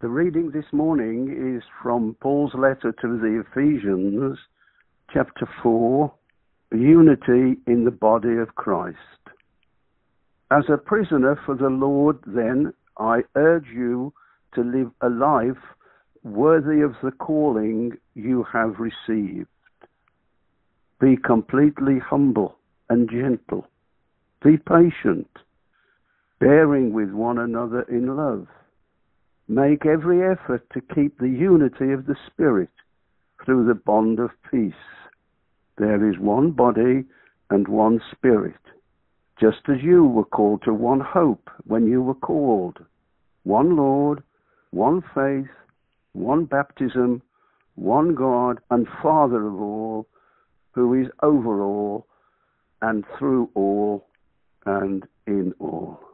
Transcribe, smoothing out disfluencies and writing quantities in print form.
The reading this morning is from Paul's letter to the Ephesians, chapter 4, Unity in the Body of Christ. As a prisoner for the Lord, then, I urge you to live a life worthy of the calling you have received. Be completely humble and gentle. Be patient, bearing with one another in love. Make every effort to keep the unity of the Spirit through the bond of peace. There is one body and one Spirit, just as you were called to one hope when you were called, one Lord, one faith, one baptism, one God and Father of all, who is over all and through all and in all.